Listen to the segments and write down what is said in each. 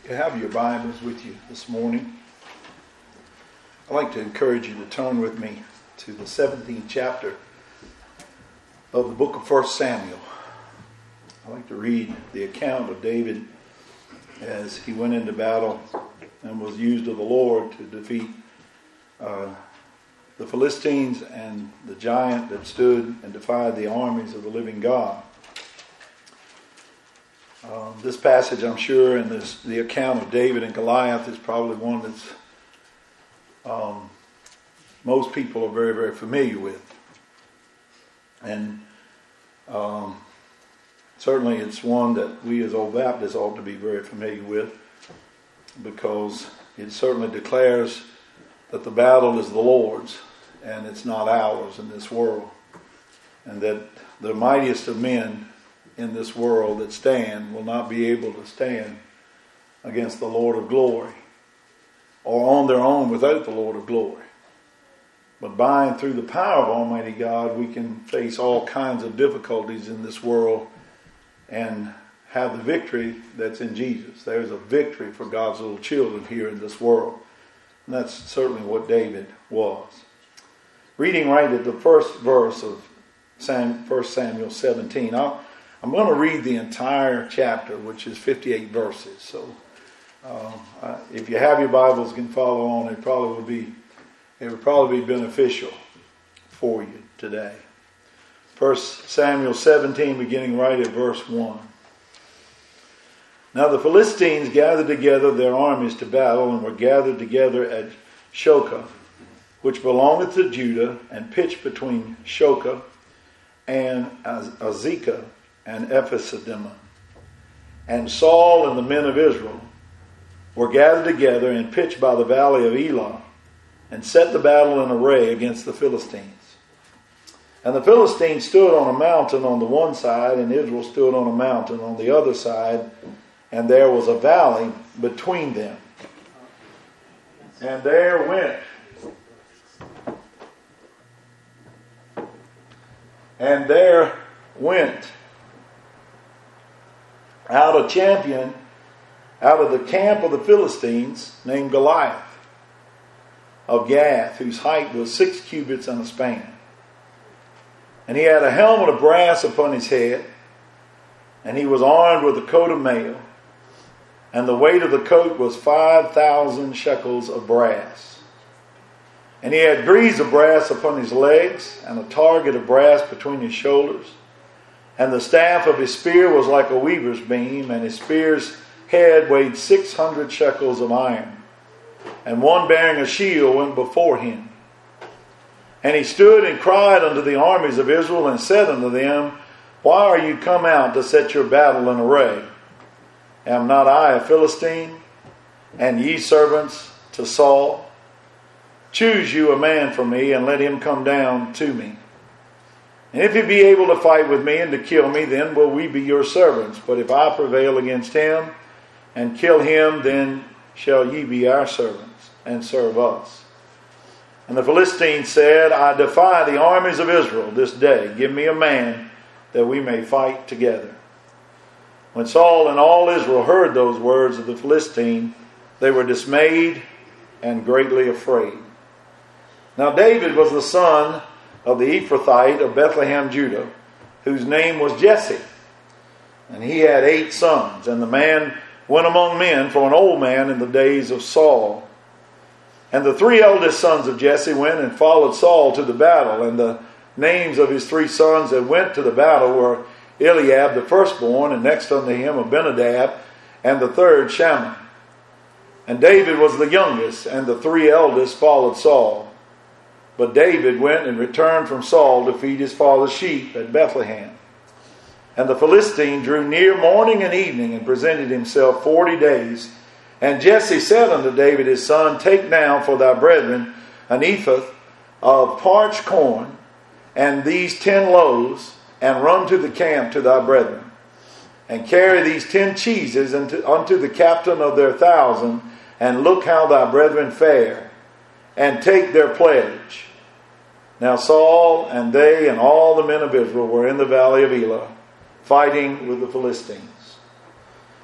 You have your Bibles with you this morning. I'd like to encourage you to turn with me to the 17th chapter of the book of 1 Samuel. I'd like to read the account of David as he went into battle and was used of the Lord to defeat the Philistines and the giant that stood and defied the armies of the living God. This passage, I'm sure, and the account of David and Goliath is probably one that's most people are very, very familiar with. And certainly it's one that we as Old Baptists ought to be very familiar with, because it certainly declares that the battle is the Lord's and it's not ours in this world. And that the mightiest of men in this world that stand will not be able to stand against the Lord of glory, or on their own without the Lord of glory. But by and through the power of Almighty God, we can face all kinds of difficulties in this world and have the victory that's in Jesus. There's a victory for God's little children here in this world. And that's certainly what David was. Reading right at the first verse of 1 Samuel 17, I'm going to read the entire chapter, which is 58 verses. So if you have your Bibles, you can follow on. It would probably be beneficial for you today. 1 Samuel 17, beginning right at verse 1. Now the Philistines gathered together their armies to battle, and were gathered together at Shoka, which belongeth to Judah, and pitched between Shoka and Azekah and Ephes-dammim. And Saul and the men of Israel were gathered together and pitched by the valley of Elah, and set the battle in array against the Philistines. And the Philistines stood on a mountain on the one side, and Israel stood on a mountain on the other side, and there was a valley between them. And there went out a champion out of the camp of the Philistines, named Goliath of Gath, whose height was 6 cubits and a span. And he had a helmet of brass upon his head, and he was armed with a coat of mail, and the weight of the coat was 5,000 shekels of brass. And he had greaves of brass upon his legs, and a target of brass between his shoulders. And the staff of his spear was like a weaver's beam, and his spear's head weighed 600 shekels of iron. And one bearing a shield went before him. And he stood and cried unto the armies of Israel, and said unto them, Why are you come out to set your battle in array? Am not I a Philistine, and ye servants to Saul? Choose you a man for me, and let him come down to me. And if he be able to fight with me and to kill me, then will we be your servants. But if I prevail against him and kill him, then shall ye be our servants and serve us. And the Philistines said, I defy the armies of Israel this day. Give me a man that we may fight together. When Saul and all Israel heard those words of the Philistine, they were dismayed and greatly afraid. Now David was the son of the Ephrathite of Bethlehem, Judah, whose name was Jesse. And he had 8 sons. And the man went among men for an old man in the days of Saul. And the 3 eldest sons of Jesse went and followed Saul to the battle. And the names of his 3 sons that went to the battle were Eliab the firstborn, and next unto him Abinadab, and the third Shammah. And David was the youngest, and the 3 eldest followed Saul. But David went and returned from Saul to feed his father's sheep at Bethlehem. And the Philistine drew near morning and evening, and presented himself 40 days. And Jesse said unto David his son, Take now for thy brethren an ephah of parched corn, and these 10 loaves, and run to the camp to thy brethren. And carry these 10 cheeses unto the captain of their 1,000, and look how thy brethren fare, and take their pledge. Now Saul and they and all the men of Israel were in the valley of Elah, fighting with the Philistines.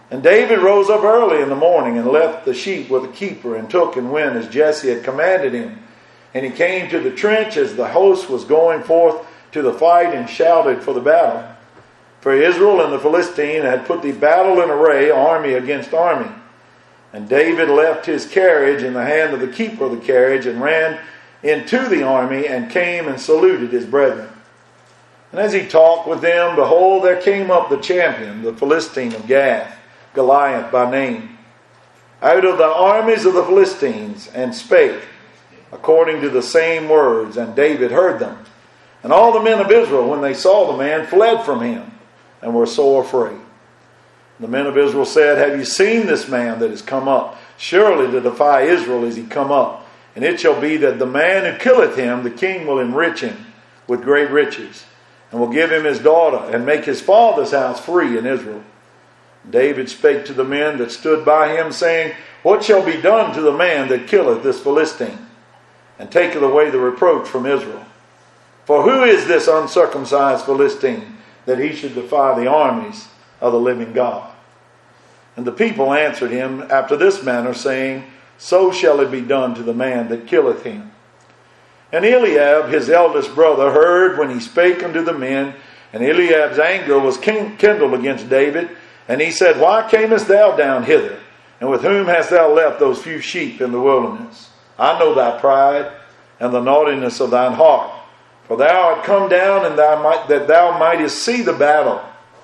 And David rose up early in the morning and left the sheep with the keeper and took and went as Jesse had commanded him. And he came to the trench as the host was going forth to the fight and shouted for the battle. For Israel and the Philistine had put the battle in array, army against army. And David left his carriage in the hand of the keeper of the carriage and ran into the army and came and saluted his brethren. And as he talked with them, behold, there came up the champion, the Philistine of Gath, Goliath by name, out of the armies of the Philistines, and spake according to the same words, and David heard them. And all the men of Israel, when they saw the man, fled from him, and were sore afraid. The men of Israel said, Have you seen this man that is come up? Surely to defy Israel is he come up. And it shall be that the man who killeth him, the king will enrich him with great riches, and will give him his daughter, and make his father's house free in Israel. David spake to the men that stood by him, saying, What shall be done to the man that killeth this Philistine, and taketh away the reproach from Israel? For who is this uncircumcised Philistine, that he should defy the armies of the living God? And the people answered him after this manner, saying, So shall it be done to the man that killeth him. And Eliab, his eldest brother, heard when he spake unto the men, and Eliab's anger was kindled against David. And he said, Why camest thou down hither? And with whom hast thou left those few sheep in the wilderness? I know thy pride and the naughtiness of thine heart. For thou art come down and that thou mightest see the battle.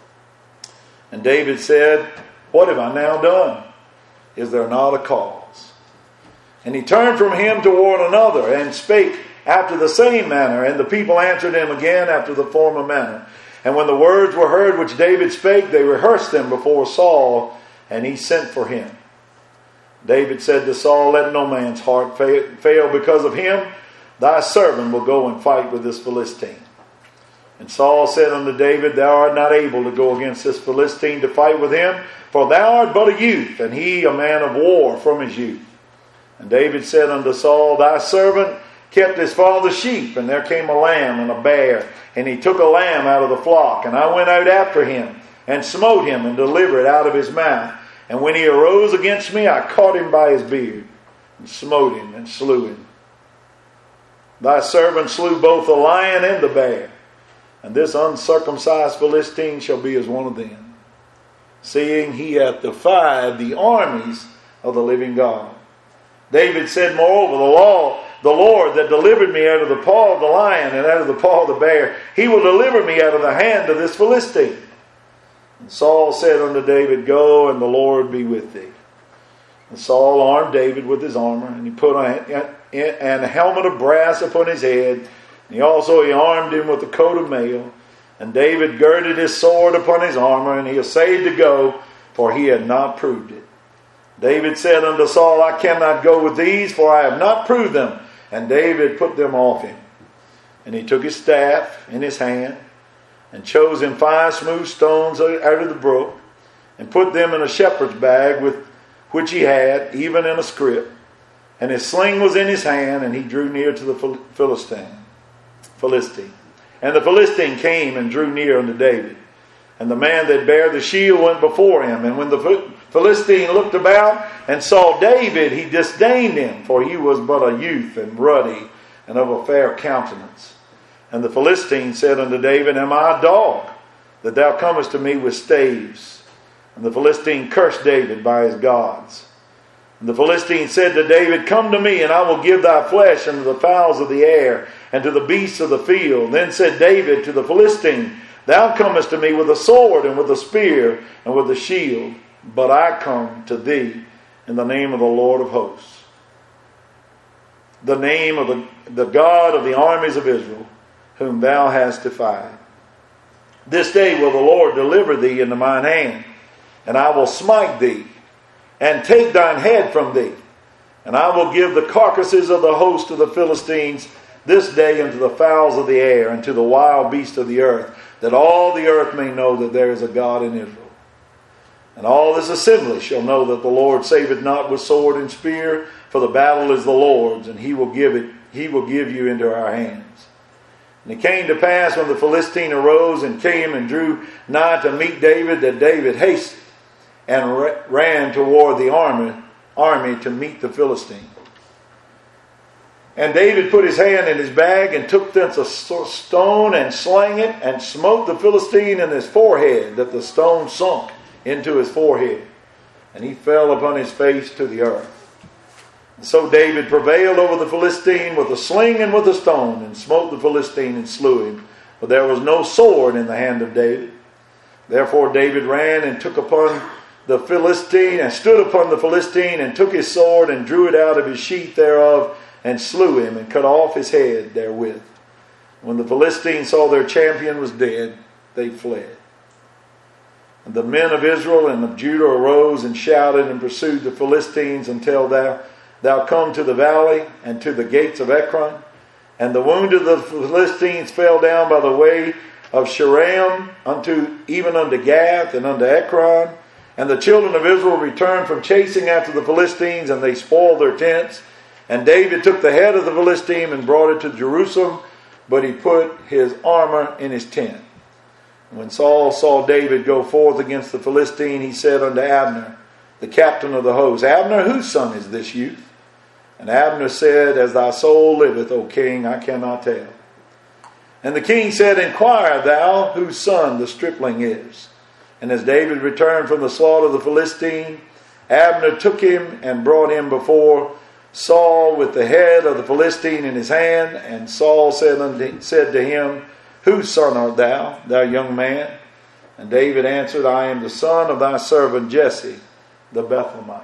And David said, What have I now done? Is there not a cause? And he turned from him toward another, and spake after the same manner. And the people answered him again after the former manner. And when the words were heard which David spake, they rehearsed them before Saul, and he sent for him. David said to Saul, Let no man's heart fail because of him. Thy servant will go and fight with this Philistine. And Saul said unto David, Thou art not able to go against this Philistine to fight with him, for thou art but a youth, and he a man of war from his youth. And David said unto Saul, Thy servant kept his father's sheep, and there came a lamb and a bear, and he took a lamb out of the flock, and I went out after him, and smote him, and delivered it out of his mouth. And when he arose against me, I caught him by his beard, and smote him, and slew him. Thy servant slew both the lion and the bear, and this uncircumcised Philistine shall be as one of them, seeing he hath defied the armies of the living God. David said, Moreover, the Lord that delivered me out of the paw of the lion and out of the paw of the bear, he will deliver me out of the hand of this Philistine. And Saul said unto David, Go, and the Lord be with thee. And Saul armed David with his armor, and he put a helmet of brass upon his head, and he armed him with a coat of mail. And David girded his sword upon his armor, and he essayed to go, for he had not proved it. David said unto Saul, I cannot go with these, for I have not proved them. And David put them off him. And he took his staff in his hand, and chose him 5 smooth stones out of the brook, and put them in a shepherd's bag with which he had, even in a scrip. And his sling was in his hand, and he drew near to the Philistine. And the Philistine came and drew near unto David. And the man that bare the shield went before him. And when the Philistine looked about and saw David, he disdained him, for he was but a youth and ruddy and of a fair countenance. And the Philistine said unto David, Am I a dog, that thou comest to me with staves? And the Philistine cursed David by his gods. And the Philistine said to David, Come to me, and I will give thy flesh unto the fowls of the air, and to the beasts of the field. Then said David to the Philistine, Thou comest to me with a sword, and with a spear, and with a shield, but I come to thee in the name of the Lord of hosts, the name of the God of the armies of Israel, whom thou hast defied. This day will the Lord deliver thee into mine hand, and I will smite thee, and take thine head from thee. And I will give the carcasses of the host of the Philistines this day unto the fowls of the air, and to the wild beasts of the earth, that all the earth may know that there is a God in Israel. And all this assembly shall know that the Lord saveth not with sword and spear, for the battle is the Lord's, and he will give you into our hands. And it came to pass, when the Philistine arose and came and drew nigh to meet David, that David hasted and ran toward the army to meet the Philistine. And David put his hand in his bag and took thence a stone and slang it and smote the Philistine in his forehead, that the stone sunk into his forehead, and he fell upon his face to the earth. And so David prevailed over the Philistine with a sling and with a stone, and smote the Philistine and slew him. But there was no sword in the hand of David. Therefore David ran and took upon the Philistine, and stood upon the Philistine, and took his sword and drew it out of his sheath thereof, and slew him, and cut off his head therewith. When the Philistines saw their champion was dead, they fled. And the men of Israel and of Judah arose and shouted and pursued the Philistines until thou come to the valley and to the gates of Ekron. And the wounded of the Philistines fell down by the way of Shaaraim even unto Gath and unto Ekron. And the children of Israel returned from chasing after the Philistines, and they spoiled their tents. And David took the head of the Philistine and brought it to Jerusalem, but he put his armor in his tent. And when Saul saw David go forth against the Philistine, he said unto Abner, the captain of the host, Abner, whose son is this youth? And Abner said, As thy soul liveth, O king, I cannot tell. And the king said, Inquire thou whose son the stripling is. And as David returned from the slaughter of the Philistine, Abner took him and brought him before Saul with the head of the Philistine in his hand. And Saul said to him, Whose son art thou, thou young man? And David answered, I am the son of thy servant Jesse, the Bethlehemite.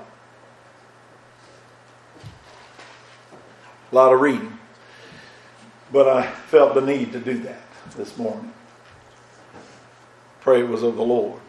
A lot of reading, but I felt the need to do that this morning. Pray it was of the Lord.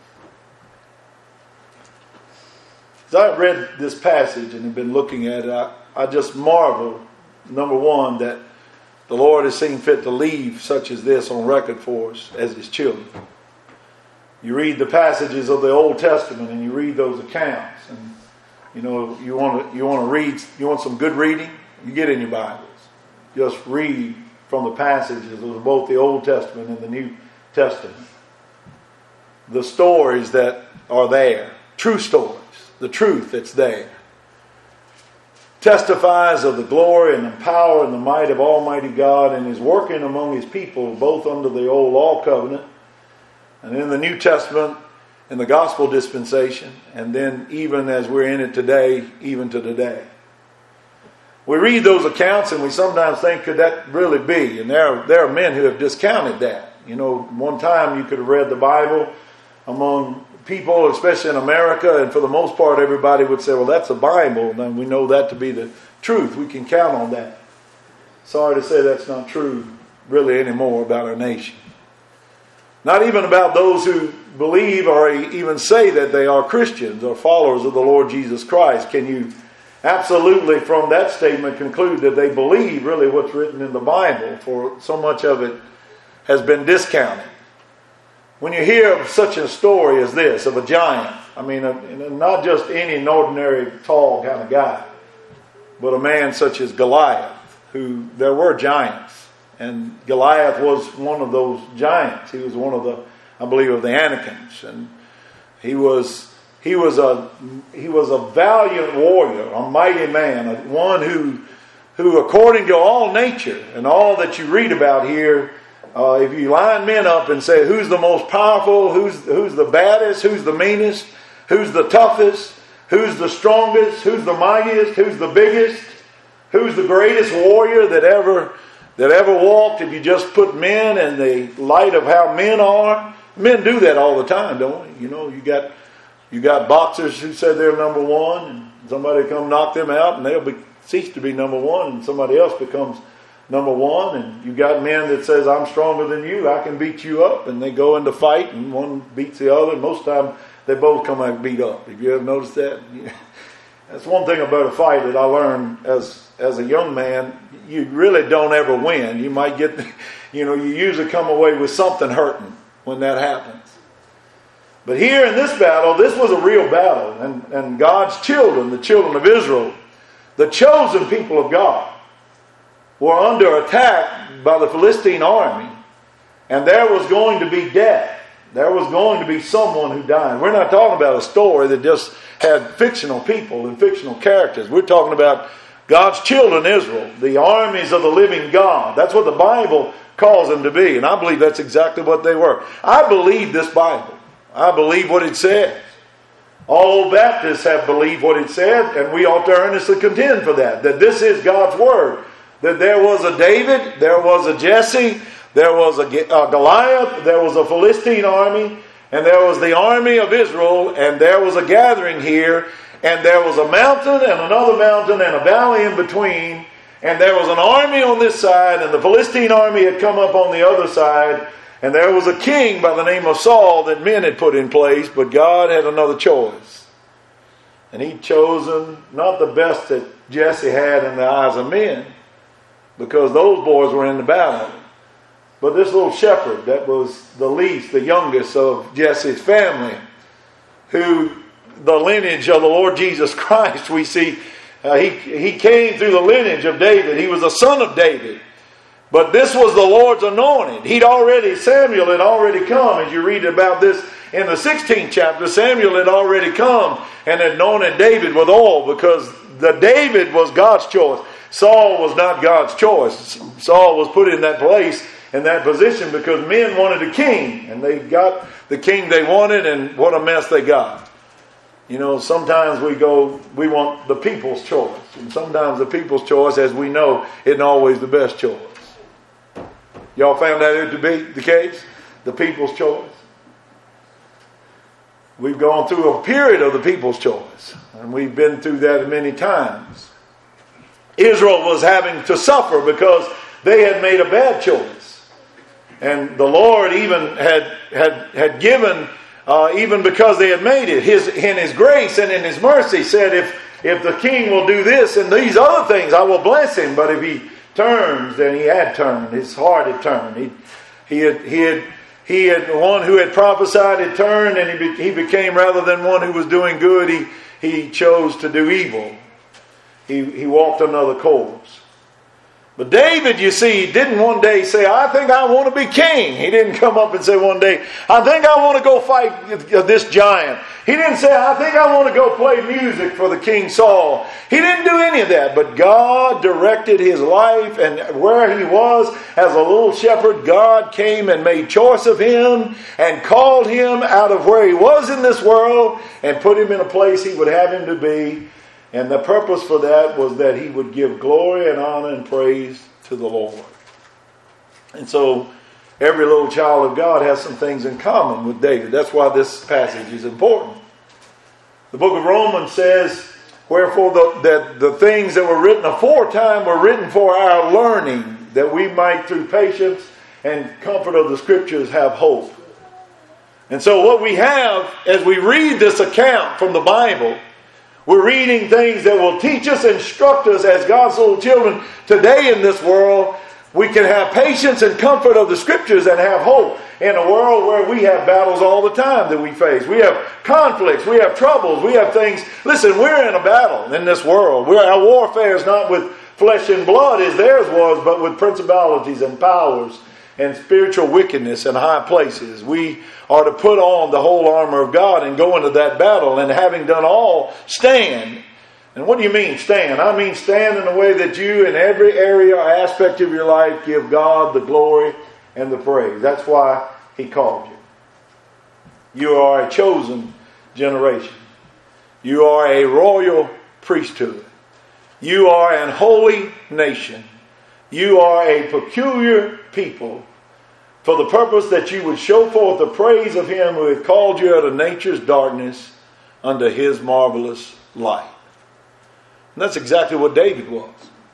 As I read this passage and have been looking at it, I just marvel, number one, that the Lord has seen fit to leave such as this on record for us as His children. You read the passages of the Old Testament and you read those accounts, and you want some good reading. You get in your Bibles. Just read from the passages of both the Old Testament and the New Testament. The stories that are there, true stories, the truth that's there, testifies of the glory and the power and the might of Almighty God, and is working among His people both under the old law covenant and in the New Testament, in the gospel dispensation, and then even as we're in it today, even to today. We read those accounts and we sometimes think, could that really be? And there are men who have discounted that. One time you could have read the Bible among people, especially in America, and for the most part everybody would say, well, that's the Bible, and we know that to be the truth. We can count on that. Sorry to say that's not true really anymore about our nation. Not even about those who believe or even say that they are Christians or followers of the Lord Jesus Christ. Can you absolutely from that statement conclude that they believe really what's written in the Bible, for so much of it has been discounted? When you hear of such a story as this, of a giant, not just any ordinary tall kind of guy, but a man such as Goliath, who there were giants, and Goliath was one of those giants. He was one of the, I believe, of the Anakims, and he was a valiant warrior, a mighty man, one who according to all nature and all that you read about here, if you line men up and say who's the most powerful, who's the baddest, who's the meanest, who's the toughest, who's the strongest, who's the mightiest, who's the biggest, who's the greatest warrior that ever walked, if you just put men in the light of how men are. Men do that all the time, don't they? You got boxers who say they're number one, and somebody come knock them out, and they'll cease to be number one, and somebody else becomes number one. And you got men that says, I'm stronger than you, I can beat you up, and they go into fight, and one beats the other, and most of the time they both come out beat up. Have you ever noticed that? That's one thing about a fight that I learned as a young man. You really don't ever win. You might get, you usually come away with something hurting when that happens. But here in this battle, this was a real battle. And God's children, the children of Israel, the chosen people of God, were under attack by the Philistine army. And there was going to be death. There was going to be someone who died. We're not talking about a story that just had fictional people and fictional characters. We're talking about God's children, Israel, the armies of the living God. That's what the Bible calls them to be. And I believe that's exactly what they were. I believe this Bible. I believe what it says. All Baptists have believed what it said, and we ought to earnestly contend for that. That this is God's Word. That there was a David, there was a Jesse, there was a Goliath, there was a Philistine army, and there was the army of Israel, and there was a gathering here, and there was a mountain and another mountain and a valley in between, and there was an army on this side, and the Philistine army had come up on the other side, and there was a king by the name of Saul that men had put in place, but God had another choice. And He'd chosen not the best that Jesse had in the eyes of men, because those boys were in the battle. But this little shepherd that was the least, the youngest of Jesse's family, who the lineage of the Lord Jesus Christ, we see, he came through the lineage of David. He was a son of David. But this was the Lord's anointed. Samuel had already come. As you read about this in the 16th chapter, Samuel had already come and anointed David with oil, because the David was God's choice. Saul was not God's choice. Saul was put in that place, in that position, because men wanted a king, and they got the king they wanted, and what a mess they got. You know, sometimes we want the people's choice, and sometimes the people's choice, as we know, isn't always the best choice. Y'all found that to be the case? The people's choice? We've gone through a period of the people's choice, and we've been through that many times. Israel was having to suffer because they had made a bad choice. And the Lord even had given, even because they had made it, in His grace and in His mercy, said, if the king will do this and these other things, I will bless him. But if he turns, then he had turned. His heart had turned. He had one who had prophesied had turned, and he became, rather than one who was doing good, he chose to do evil. He walked another course. But David, you see, didn't one day say, I think I want to be king. He didn't come up and say one day, I think I want to go fight this giant. He didn't say, I think I want to go play music for the King Saul. He didn't do any of that. But God directed his life, and where he was as a little shepherd, God came and made choice of him and called him out of where he was in this world and put him in a place He would have him to be. And the purpose for that was that he would give glory and honor and praise to the Lord. And so every little child of God has some things in common with David. That's why this passage is important. The book of Romans says, wherefore the things that were written aforetime were written for our learning, that we might through patience and comfort of the Scriptures have hope. And so what we have as we read this account from the Bible, we're reading things that will teach us, instruct us as God's little children today in this world. We can have patience and comfort of the Scriptures and have hope in a world where we have battles all the time that we face. We have conflicts, we have troubles, we have things. Listen, we're in a battle in this world. Our warfare is not with flesh and blood as theirs was, but with principalities and powers and spiritual wickedness in high places. We are to put on the whole armor of God and go into that battle, and having done all, stand. And what do you mean stand? I mean stand in a way that you, in every area or aspect of your life, give God the glory and the praise. That's why He called you. You are a chosen generation. You are a royal priesthood. You are an holy nation. You are a peculiar people, for the purpose that you would show forth the praise of Him who hath called you out of nature's darkness unto His marvelous light. And that's exactly what David was.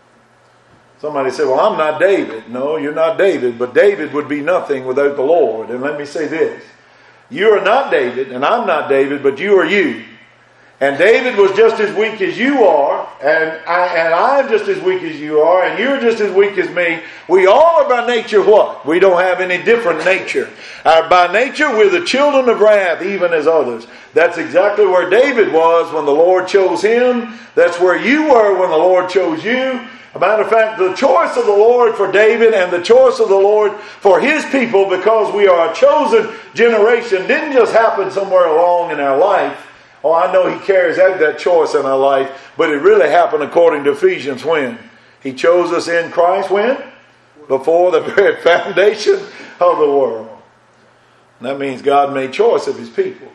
Somebody said, well, I'm not David. No, you're not David, but David would be nothing without the Lord. And let me say this. You are not David, and I'm not David, but you are you. And David was just as weak as you are, and I'm just as weak as you are, and you're just as weak as me. We all are by nature what? We don't have any different nature. By nature, we're the children of wrath, even as others. That's exactly where David was when the Lord chose him. That's where you were when the Lord chose you. A matter of fact, the choice of the Lord for David and the choice of the Lord for His people, because we are a chosen generation, didn't just happen somewhere along in our life. Oh, I know He carries out that choice in our life, but it really happened according to Ephesians when? He chose us in Christ when? Before the very foundation of the world. And that means God made choice of His people.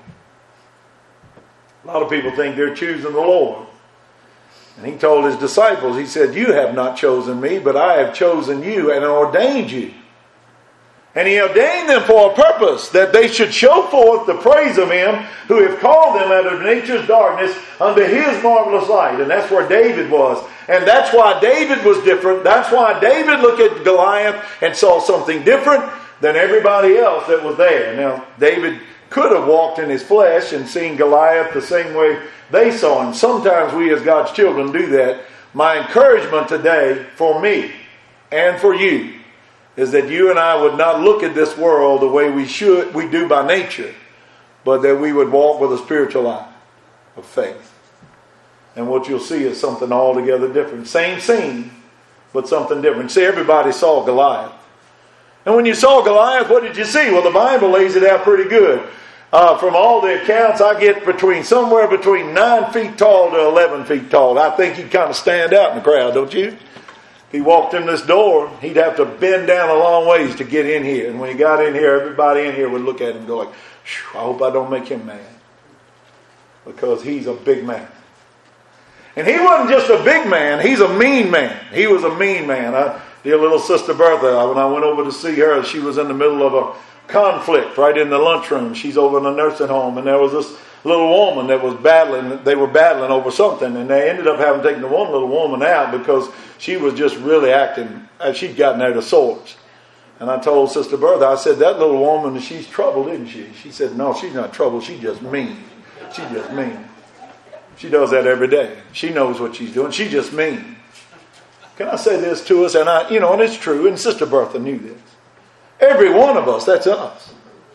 A lot of people think they're choosing the Lord. And He told His disciples, He said, you have not chosen me, but I have chosen you and ordained you. And He ordained them for a purpose, that they should show forth the praise of Him who have called them out of nature's darkness unto His marvelous light. And that's where David was. And that's why David was different. That's why David looked at Goliath and saw something different than everybody else that was there. Now, David could have walked in his flesh and seen Goliath the same way they saw him. Sometimes we as God's children do that. My encouragement today for me and for you is that you and I would not look at this world the way we do by nature, but that we would walk with a spiritual eye of faith. And what you'll see is something altogether different. Same scene, but something different. See, everybody saw Goliath. And when you saw Goliath, what did you see? Well, the Bible lays it out pretty good. From all the accounts, I get somewhere between 9 feet tall to 11 feet tall. I think he'd kind of stand out in the crowd, don't you? If he walked in this door, he'd have to bend down a long ways to get in here. And when he got in here, everybody in here would look at him and go like, I hope I don't make him mad. Because he's a big man. And he wasn't just a big man, he's a mean man. He was a mean man. Dear little Sister Bertha, when I went over to see her, she was in the middle of a conflict right in the lunchroom. She's over in the nursing home, and there was this little woman that was battling. They were battling over something, and they ended up having taken the one little woman out because she was just really acting. She'd gotten out of sorts. And I told Sister Bertha, I said, that little woman, she's troubled, isn't she? She said, no, she's not troubled. She's just mean. She's just mean. She does that every day. She knows what she's doing. She's just mean. Can I say this to us? And and it's true. And Sister Bertha knew this. Every one of us, that's us.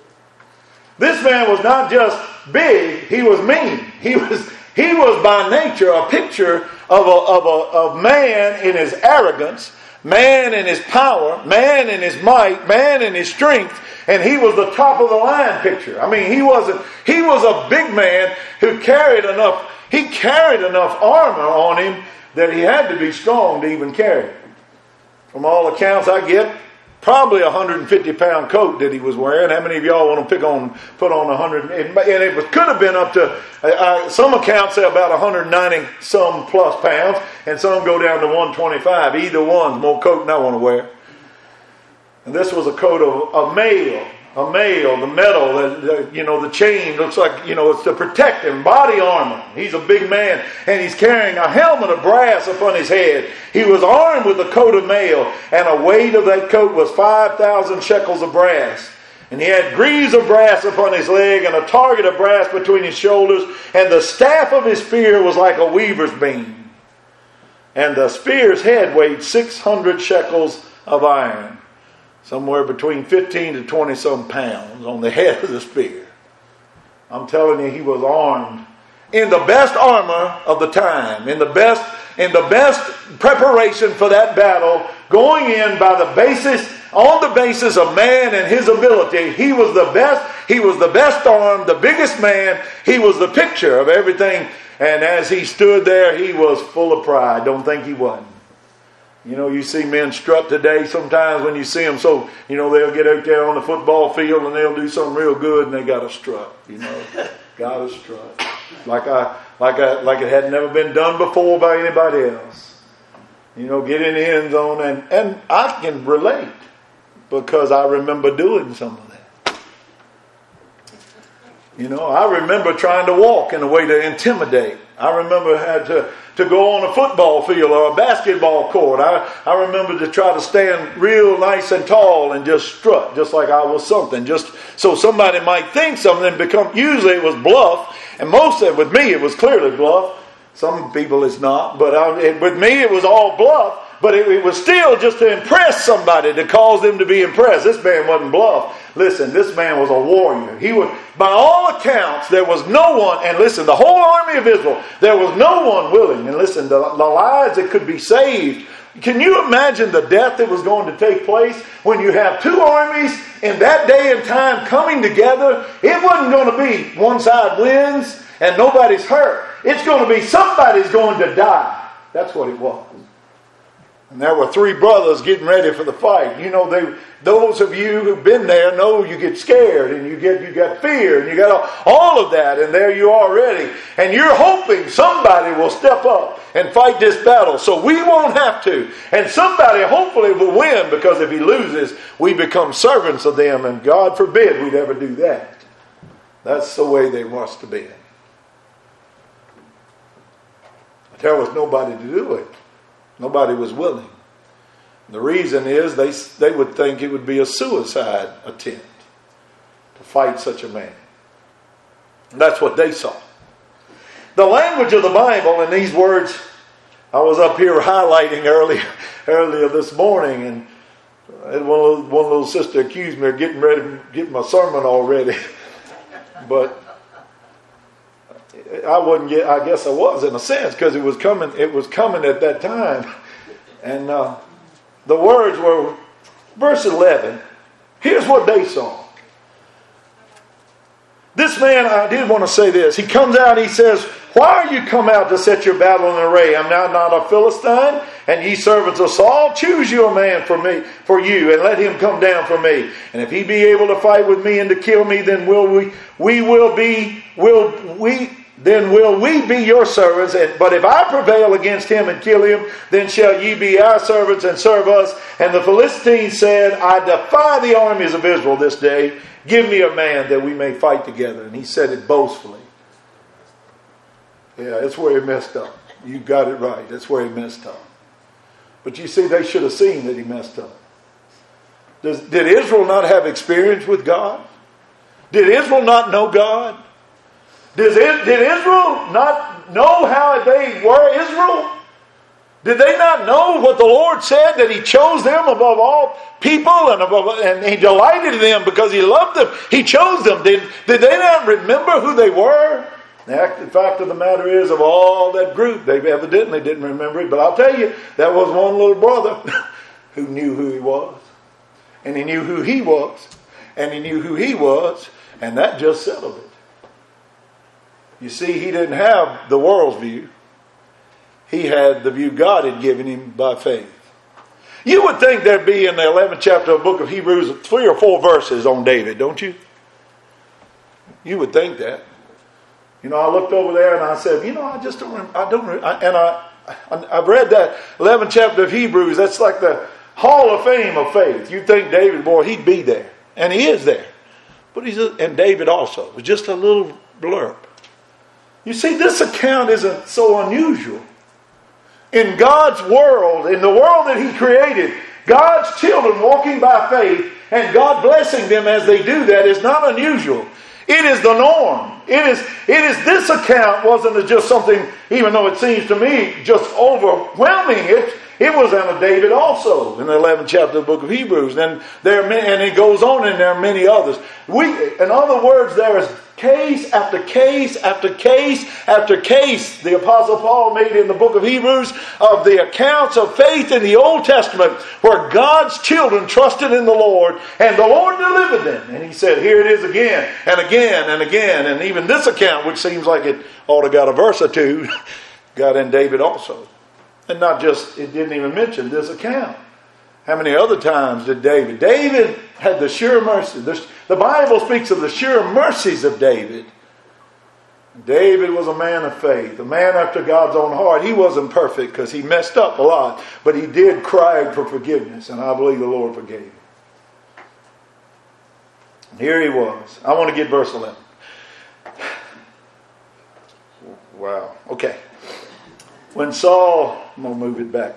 This man was not just big, he was mean. He was by nature a picture of man in his arrogance, man in his power, man in his might, man in his strength, and he was the top of the line picture. I mean, he was a big man who carried enough armor on him that he had to be strong to even carry it. From all accounts I get, probably a 150-pound coat that he was wearing. How many of y'all want to put on 100? And it could have been up to, some accounts say about 190 some plus pounds, and some go down to 125. Either one's more coat than I want to wear. And this was a coat of a mail, the metal, the chain looks like, it's to protect him, body armor. He's a big man, and he's carrying a helmet of brass upon his head. He was armed with a coat of mail, and the weight of that coat was 5,000 shekels of brass. And he had greaves of brass upon his leg, and a target of brass between his shoulders, and the staff of his spear was like a weaver's beam. And the spear's head weighed 600 shekels of iron. Somewhere between 15 to 20 some pounds on the head of the spear. I'm telling you, he was armed in the best armor of the time, in the best preparation for that battle, going in on the basis of man and his ability. He was the best armed, the biggest man. He was the picture of everything. And as he stood there, he was full of pride. Don't think he wasn't. You see men strut today sometimes when you see them. So, they'll get out there on the football field and they'll do something real good and they got to strut, Got to strut. Like it had never been done before by anybody else. Get in the end zone. And I can relate because I remember doing some of that. I remember trying to walk in a way to intimidate. I remember had to go on a football field or a basketball court. I remember to try to stand real nice and tall and just strut, just like I was something, just so somebody might think something and usually it was bluff, and with me it was clearly bluff. Some people it's not, but with me it was all bluff. But it was still just to impress somebody, to cause them to be impressed. This man wasn't bluff. Listen, this man was a warrior. He was, by all accounts, there was no one, and listen, the whole army of Israel, there was no one willing. And listen, the lives that could be saved Can you imagine the death that was going to take place when you have two armies in that day and time coming together? It wasn't going to be one side wins and nobody's hurt. It's going to be somebody's going to die. That's what it was. And there were three brothers getting ready for the fight. You know, those of you who've been there know you get scared and you got fear and you got all of that, and there you are ready. And you're hoping somebody will step up and fight this battle so we won't have to. And somebody hopefully will win, because if he loses, we become servants of them, and God forbid we'd ever do that. That's the way they must have been. But there was nobody to do it. Nobody was willing. The reason is they would think it would be a suicide attempt to fight such a man. And that's what they saw. The language of the Bible in these words, I was up here highlighting earlier this morning, and one little sister accused me of getting ready to get my sermon already. But I guess I was, in a sense, because it was coming at that time. And the words were, verse 11, here's what they saw. This man, I did want to say this. He comes out, he says, why are you come out to set your battle in array? I'm now not a Philistine, and ye servants of Saul. Choose you a man for you, and let him come down from me. And if he be able to fight with me and to kill me, then will we be your servants? But if I prevail against him and kill him, then shall ye be our servants and serve us. And the Philistines said, I defy the armies of Israel this day. Give me a man that we may fight together. And he said it boastfully. Yeah, that's where he messed up. You got it right. That's where he messed up. But you see, they should have seen that he messed up. Did Israel not have experience with God? Did Israel not know God? Did Israel not know how they were Israel? Did they not know what the Lord said, that he chose them above all people and he delighted in them because he loved them? He chose them. Did they not remember who they were? The fact of the matter is, of all that group, they evidently didn't remember it. But I'll tell you, there was one little brother who knew who he was. And he knew who he was. And he knew who he was. And that just settled it. You see, he didn't have the world's view. He had the view God had given him by faith. You would think there'd be in the 11th chapter of the book of Hebrews 3 or 4 verses on David, don't you? You would think that. You know, I looked over there and I said, you know, I've read that 11th chapter of Hebrews. That's like the Hall of Fame of faith. You'd think David, boy, he'd be there. And he is there. But and David also. It was just a little blurb. You see, this account isn't so unusual. In God's world, in the world that he created, God's children walking by faith and God blessing them as they do that is not unusual. It is the norm. It is this account wasn't just something, even though it seems to me just overwhelming. It was under David also in the 11th chapter of the book of Hebrews. And it goes on, and there are many others. In other words, there is case after case after case after case the Apostle Paul made in the book of Hebrews of the accounts of faith in the Old Testament where God's children trusted in the Lord and the Lord delivered them. And he said, here it is again and again and again. And even this account, which seems like it ought to got a verse or two, got in David also. And not just, it didn't even mention this account. How many other times did David? David had the sure mercy. The Bible speaks of the sure mercies of David. David was a man of faith, a man after God's own heart. He wasn't perfect because he messed up a lot, but he did cry for forgiveness, and I believe the Lord forgave him. Here he was. I want to get verse 11. Wow. Okay. When Saul, I'm going to move it back.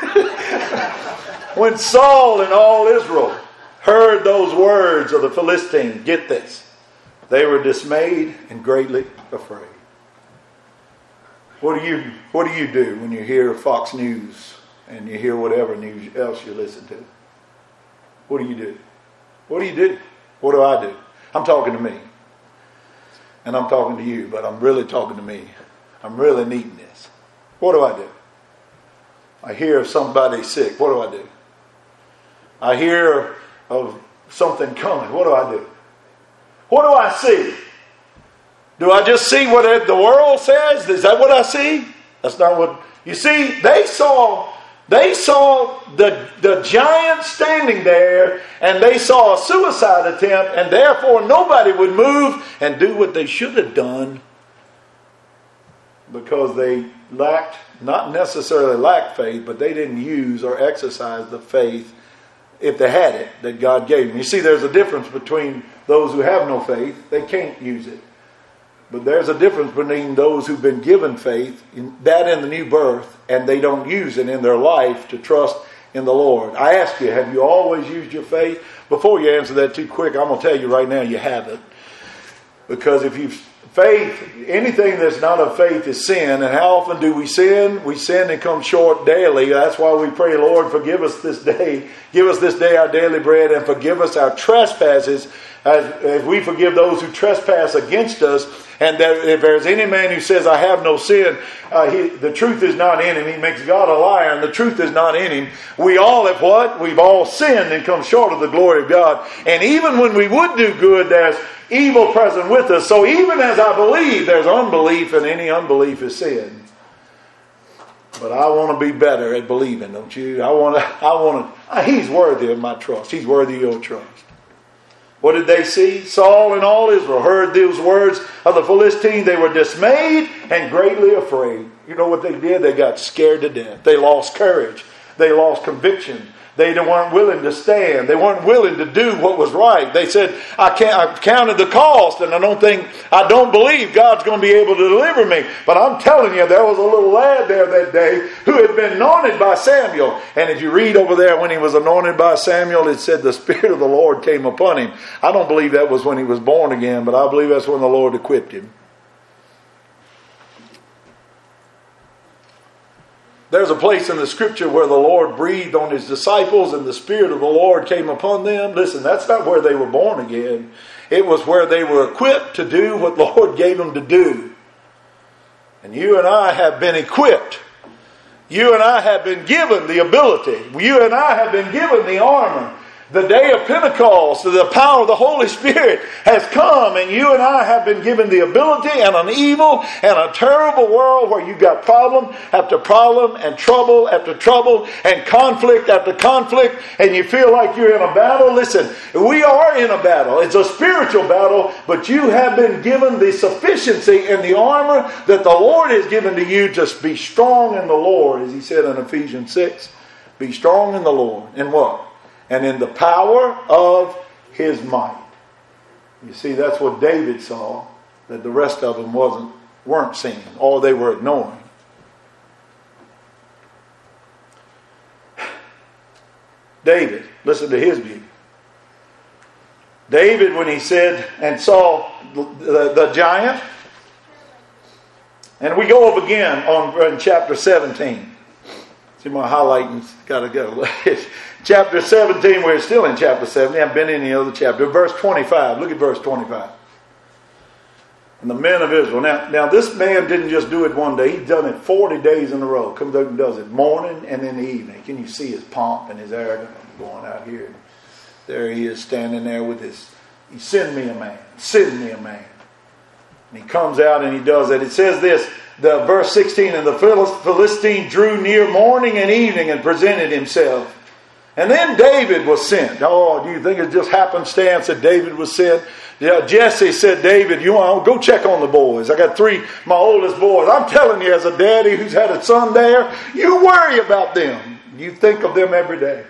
When Saul and all Israel heard those words of the Philistines, get this, they were dismayed and greatly afraid. What do you do when you hear Fox News and you hear whatever news else you listen to? What do you do? What do you do? What do I do? I'm talking to me. And I'm talking to you, but I'm really talking to me. I'm really needing this. What do? I hear of somebody sick. What do? I hear of something coming. What do? What do I see? Do I just see what the world says? Is that what I see? That's not what... You see, they saw the giant standing there, and they saw a suicide attempt, and therefore nobody would move and do what they should have done, because they not necessarily lacked faith, but they didn't use or exercise the faith, if they had it, that God gave them. You see, there's a difference between those who have no faith. They can't use it. But there's a difference between those who've been given faith, in the new birth, and they don't use it in their life to trust in the Lord. I ask you, have you always used your faith? Before you answer that too quick, I'm going to tell you right now, you haven't. Because if you've faith, anything that's not of faith is sin. And how often do we sin? We sin and come short daily. That's why we pray, Lord, forgive us this day. Give us this day our daily bread, and forgive us our trespasses as we forgive those who trespass against us. And that if there's any man who says, I have no sin, the truth is not in him. He makes God a liar, and the truth is not in him. We all have what? We've all sinned and come short of the glory of God. And even when we would do good, there's evil present with us. So even as I believe, there's unbelief, and any unbelief is sin. But I want to be better at believing, don't you? He's worthy of my trust. He's worthy of your trust. What did they see? Saul and all Israel heard those words of the Philistines. They were dismayed and greatly afraid. You know what they did? They got scared to death. They lost courage. They lost conviction. They weren't willing to stand. They weren't willing to do what was right. They said, I counted the cost, and I don't believe God's going to be able to deliver me. But I'm telling you, there was a little lad there that day who had been anointed by Samuel. And if you read over there, when he was anointed by Samuel, it said the Spirit of the Lord came upon him. I don't believe that was when he was born again, but I believe that's when the Lord equipped him. There's a place in the Scripture where the Lord breathed on His disciples and the Spirit of the Lord came upon them. Listen, that's not where they were born again. It was where they were equipped to do what the Lord gave them to do. And you and I have been equipped. You and I have been given the ability. You and I have been given the armor. The day of Pentecost, the power of the Holy Spirit has come, and you and I have been given the ability in an evil and a terrible world where you've got problem after problem and trouble after trouble and conflict after conflict, and you feel like you're in a battle. Listen, we are in a battle. It's a spiritual battle, but you have been given the sufficiency and the armor that the Lord has given to you to be strong in the Lord, as He said in Ephesians 6. Be strong in the Lord. In what? And in the power of His might. You see, that's what David saw, that the rest of them weren't seeing, or they were ignoring. David, listen to his view. David, when he said and saw the giant, and we go up again in chapter 17. See, my highlighting's got to go. Chapter 17, we're still in chapter 17. I haven't been in any other chapter. Verse 25. Look at verse 25. And the men of Israel. Now this man didn't just do it one day. He's done it 40 days in a row. Comes out and does it morning and in the evening. Can you see his pomp and his arrogance going out here? There he is standing there with his, he send me a man. Send me a man. And he comes out and he does it. It says this, verse 16, and the Philistine drew near morning and evening and presented himself. And then David was sent. Oh, do you think it just happenstance that David was sent? Yeah, Jesse said, David, you want to go check on the boys. I got my oldest boys. I'm telling you, as a daddy who's had a son there, you worry about them. You think of them every day.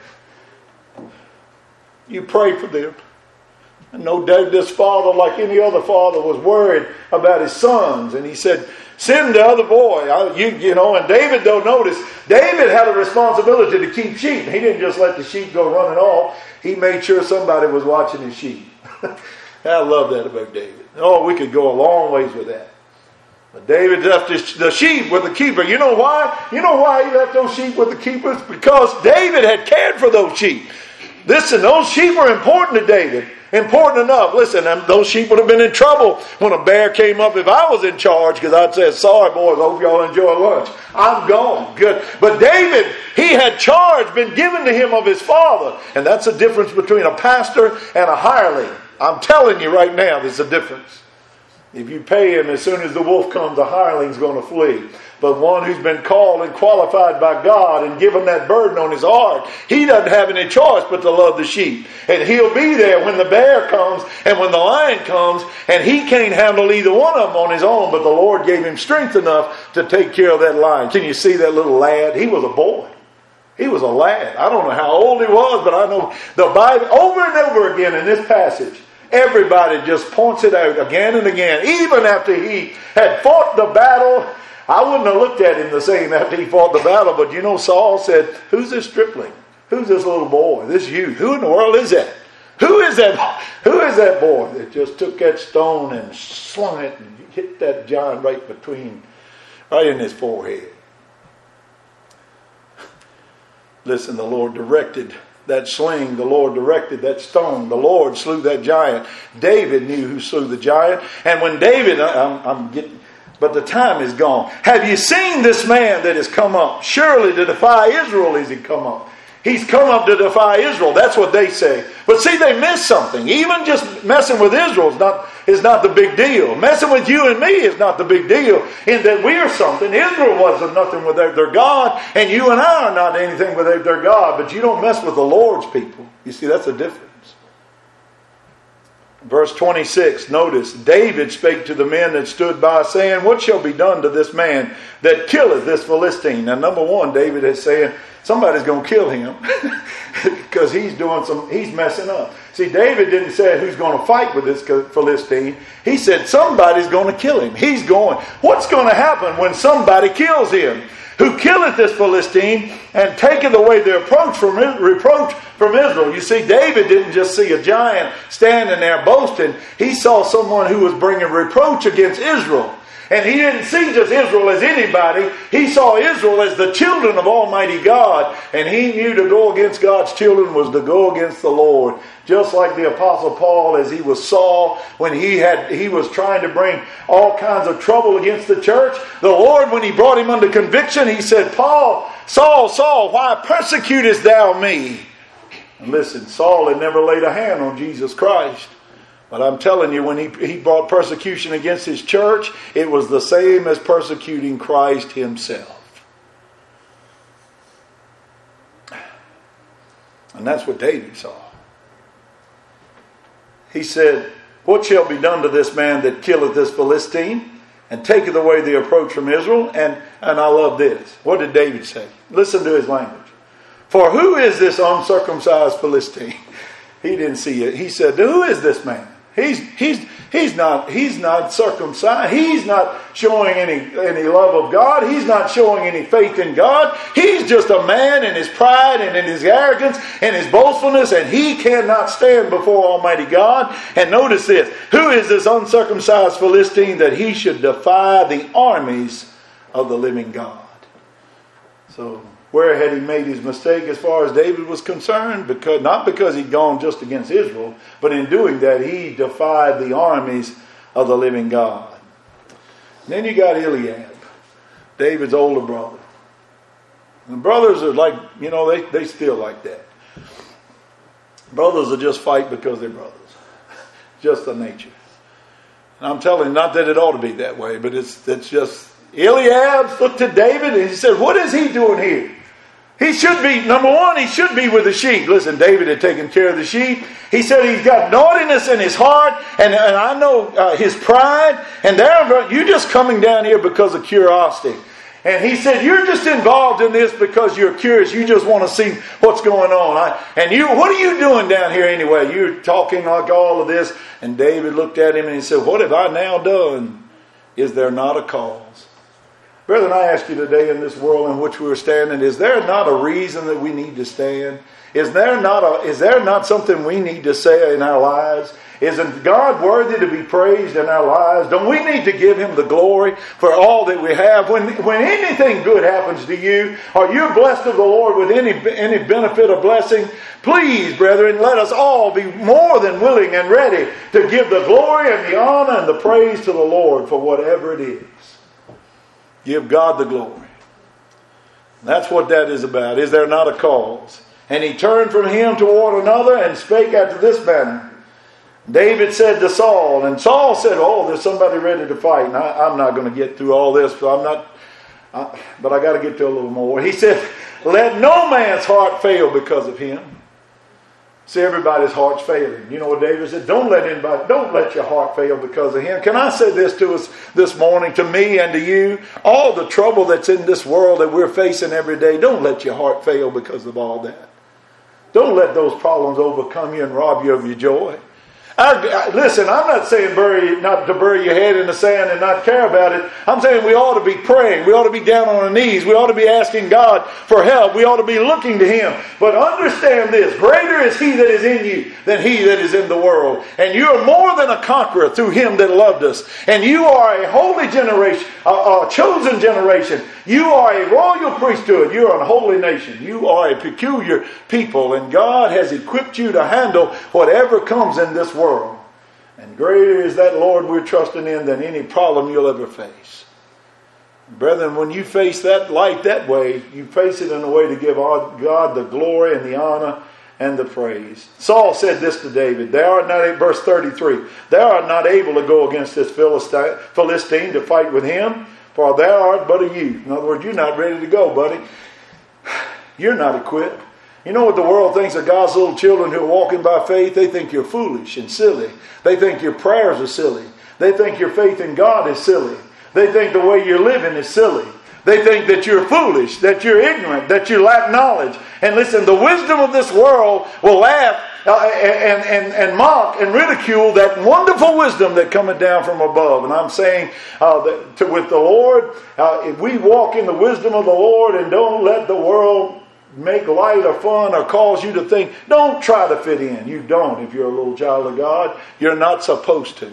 You pray for them. And no doubt this father, like any other father, was worried about his sons. And he said, send the other boy. And David, don't notice, David had a responsibility to keep sheep. He didn't just let the sheep go running off. He made sure somebody was watching his sheep. I love that about David. Oh, we could go a long ways with that. But David left the sheep with the keeper. You know why? You know why he left those sheep with the keepers? Because David had cared for those sheep. Listen, those sheep were important to David. Important enough. Listen, those sheep would have been in trouble when a bear came up if I was in charge, because I'd say, sorry boys, I hope y'all enjoy lunch. I'm gone. Good. But David, he had charge been given to him of his father. And that's the difference between a pastor and a hireling. I'm telling you right now, there's a difference. If you pay him, as soon as the wolf comes, the hireling's going to flee. But one who's been called and qualified by God and given that burden on his heart, he doesn't have any choice but to love the sheep. And he'll be there when the bear comes and when the lion comes, and he can't handle either one of them on his own, but the Lord gave him strength enough to take care of that lion. Can you see that little lad? He was a boy. He was a lad. I don't know how old he was, but I know the Bible over and over again in this passage, everybody just points it out again and again. Even after he had fought the battle, I wouldn't have looked at him the same after he fought the battle, but you know, Saul said, who's this stripling? Who's this little boy? This youth? Who in the world is that? Who is that? Who is that boy that just took that stone and slung it and hit that giant right in his forehead? Listen, the Lord directed that sling. The Lord directed that stone. The Lord slew that giant. David knew who slew the giant. And when David, but the time is gone. Have you seen this man that has come up? Surely to defy Israel is he come up. He's come up to defy Israel. That's what they say. But see, they miss something. Even just messing with Israel is not the big deal. Messing with you and me is not the big deal. In that we are something. Israel wasn't nothing without their God. And you and I are not anything without their God. But you don't mess with the Lord's people. You see, that's the difference. Verse 26, notice, David spake to the men that stood by, saying, what shall be done to this man that killeth this Philistine? Now, number one, David is saying, somebody's going to kill him because he's messing up. See, David didn't say who's going to fight with this Philistine. He said somebody's going to kill him. He's going, what's going to happen when somebody kills him? Who killeth this Philistine and taketh away the reproach from Israel. You see, David didn't just see a giant standing there boasting. He saw someone who was bringing reproach against Israel. And he didn't see just Israel as anybody. He saw Israel as the children of Almighty God. And he knew to go against God's children was to go against the Lord. Just like the Apostle Paul, as he was Saul, when he was trying to bring all kinds of trouble against the church. The Lord, when he brought him under conviction, he said, Paul, Saul, Saul, why persecutest thou me? And listen, Saul had never laid a hand on Jesus Christ. But I'm telling you, when he brought persecution against his church, it was the same as persecuting Christ himself. And that's what David saw. He said, what shall be done to this man that killeth this Philistine and taketh away the reproach from Israel? And I love this. What did David say? Listen to his language. For who is this uncircumcised Philistine? He didn't see it. He said, who is this man? He's not circumcised. He's not showing any love of God. He's not showing any faith in God. He's just a man in his pride and in his arrogance and his boastfulness, and he cannot stand before Almighty God. And notice this. Who is this uncircumcised Philistine that he should defy the armies of the living God? So, where had he made his mistake as far as David was concerned? Not because he'd gone just against Israel, but in doing that, he defied the armies of the living God. And then you got Eliab, David's older brother. And brothers are like, they still like that. Brothers will just fight because they're brothers. Just the nature. And I'm telling you, not that it ought to be that way, but it's just, Eliab looked at David and he said, what is he doing here? He should be, number one, he should be with the sheep. Listen, David had taken care of the sheep. He said he's got naughtiness in his heart, and I know his pride, and you're just coming down here because of curiosity. And he said, you're just involved in this because you're curious. You just want to see what's going on. What are you doing down here anyway? You're talking like all of this. And David looked at him and he said, what have I now done? Is there not a cause? Brethren, I ask you today, in this world in which we're standing, is there not a reason that we need to stand? Is there not something we need to say in our lives? Isn't God worthy to be praised in our lives? Don't we need to give Him the glory for all that we have? When anything good happens to you, or you're blessed of the Lord with any benefit or blessing, please, brethren, let us all be more than willing and ready to give the glory and the honor and the praise to the Lord for whatever it is. Give God the glory. That's what that is about. Is there not a cause? And he turned from him toward another and spake after this manner. David said to Saul, and Saul said, "Oh, there's somebody ready to fight." And I'm not going to get through all this, but I got to get to a little more. He said, "Let no man's heart fail because of him." See, everybody's heart's failing. You know what David said? Don't let your heart fail because of him. Can I say this to us this morning, to me and to you? All the trouble that's in this world that we're facing every day, don't let your heart fail because of all that. Don't let those problems overcome you and rob you of your joy. Listen, I'm not saying not to bury your head in the sand and not care about it. I'm saying we ought to be praying. We ought to be down on our knees. We ought to be asking God for help. We ought to be looking to Him. But understand this: greater is He that is in you than he that is in the world. And you are more than a conqueror through Him that loved us. And you are a holy generation, a chosen generation. You are a royal priesthood. You are a holy nation. You are a peculiar people. And God has equipped you to handle whatever comes in this world. And greater is that Lord we're trusting in than any problem you'll ever face. Brethren, when you face that light that way, you face it in a way to give God the glory and the honor and the praise. Saul said this to David, verse 33, "Thou art not able to go against this Philistine to fight with him, for thou art but a youth." In other words, you're not ready to go, buddy. You're not equipped. You know what the world thinks of God's little children who are walking by faith? They think you're foolish and silly. They think your prayers are silly. They think your faith in God is silly. They think the way you're living is silly. They think that you're foolish, that you're ignorant, that you lack knowledge. And listen, the wisdom of this world will laugh and mock and ridicule that wonderful wisdom that cometh down from above. And I'm saying with the Lord, if we walk in the wisdom of the Lord and don't let the world make light or fun or cause you to think, don't try to fit in. You don't if you're a little child of God. You're not supposed to.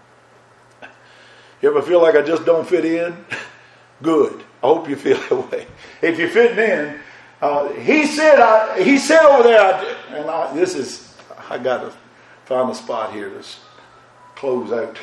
You ever feel like I just don't fit in? Good. I hope you feel that way. If you're fitting in, he said over there, I got to find a spot here to close out.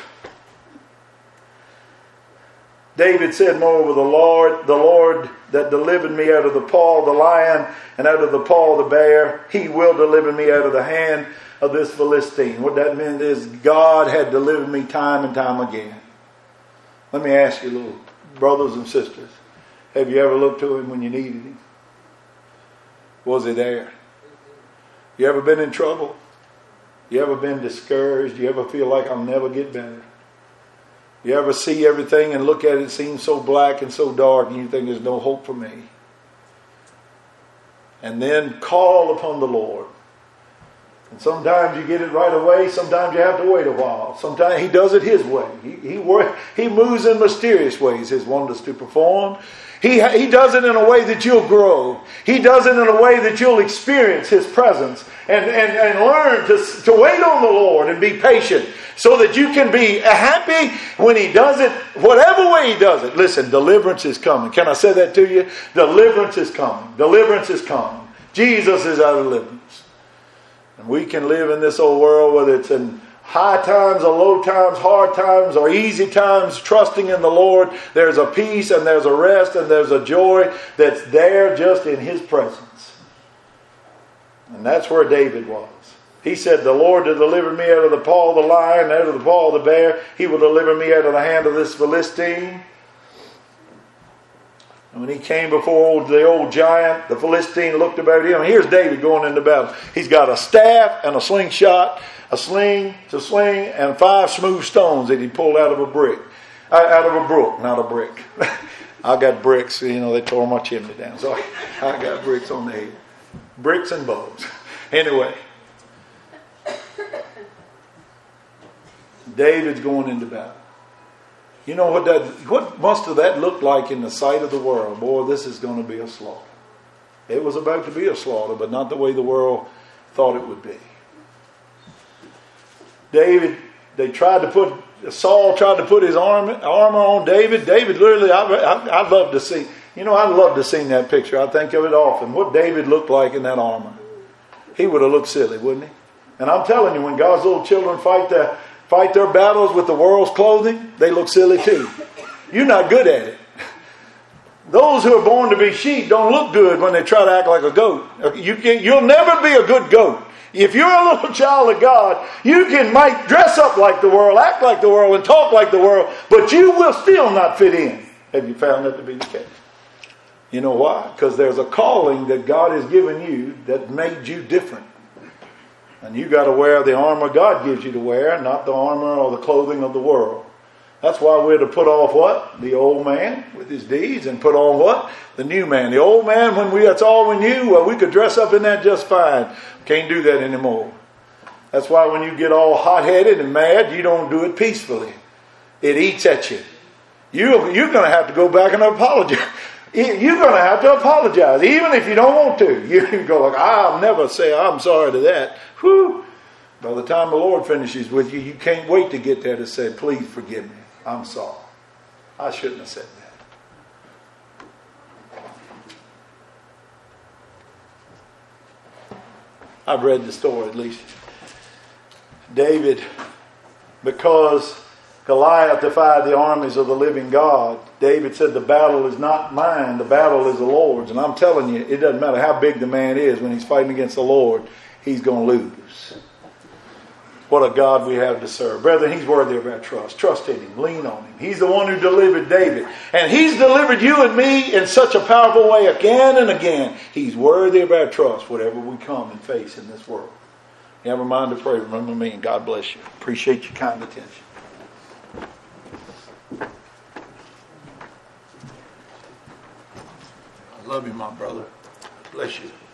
David said, "Moreover, the Lord that delivered me out of the paw of the lion and out of the paw of the bear, He will deliver me out of the hand of this Philistine." What that meant is God had delivered me time and time again. Let me ask you, little brothers and sisters, have you ever looked to Him when you needed Him? Was He there? You ever been in trouble? You ever been discouraged? You ever feel like I'll never get better? You ever see everything and look at it seems so black and so dark and you think there's no hope for me? And then call upon the Lord. And sometimes you get it right away. Sometimes you have to wait a while. Sometimes He does it His way. He moves in mysterious ways, His wonders to perform. He does it in a way that you'll grow. He does it in a way that you'll experience His presence and learn to wait on the Lord and be patient so that you can be happy when He does it, whatever way He does it. Listen, deliverance is coming. Can I say that to you? Deliverance is coming. Deliverance is coming. Jesus is our deliverance. And we can live in this old world, whether it's in high times or low times, hard times or easy times, trusting in the Lord. There's a peace and there's a rest and there's a joy that's there just in His presence. And that's where David was. He said, "The Lord to deliver me out of the paw of the lion, out of the paw of the bear. He will deliver me out of the hand of this Philistine." And when he came before the old giant, the Philistine looked about him. Here's David going into battle. He's got a staff and a slingshot, a sling to sling, and 5 smooth stones that he pulled out of a brook, not a brick. I got bricks, they tore my chimney down, so I got bricks on the head. Bricks and bows. Anyway, David's going into battle. You know what must have that looked like in the sight of the world? Boy, this is going to be a slaughter. It was about to be a slaughter, but not the way the world thought it would be. Saul tried to put his armor on David. David literally, I'd love to see, I'd love to see that picture. I think of it often. What David looked like in that armor. He would have looked silly, wouldn't he? And I'm telling you, when God's little children fight their battles with the world's clothing, they look silly too. You're not good at it. Those who are born to be sheep don't look good when they try to act like a goat. You'll never be a good goat. If you're a little child of God, you might dress up like the world, act like the world, and talk like the world, but you will still not fit in. Have you found that to be the case? You know why? Because there's a calling that God has given you that made you different. And you got to wear the armor God gives you to wear, not the armor or the clothing of the world. That's why we're to put off what? The old man with his deeds, and put on what? The new man. The old man, that's all we knew, well, we could dress up in that just fine. Can't do that anymore. That's why when you get all hot-headed and mad, you don't do it peacefully. It eats at you. You're going to have to go back and apologize. You're going to have to apologize, even if you don't want to. You can go like, I'll never say I'm sorry to that. Whew. By the time the Lord finishes with you, you can't wait to get there to say, please forgive me. I'm sorry. I shouldn't have said that. I've read the story at least. David, because Goliath defied the armies of the living God, David said, the battle is not mine, the battle is the Lord's. And I'm telling you, it doesn't matter how big the man is, when he's fighting against the Lord, he's going to lose. What a God we have to serve. Brethren, he's worthy of our trust. Trust in him. Lean on him. He's the one who delivered David. And he's delivered you and me in such a powerful way again and again. He's worthy of our trust, whatever we come and face in this world. You have a mind to pray. Remember me, and God bless you. Appreciate your kind attention. I love you, my brother. Bless you.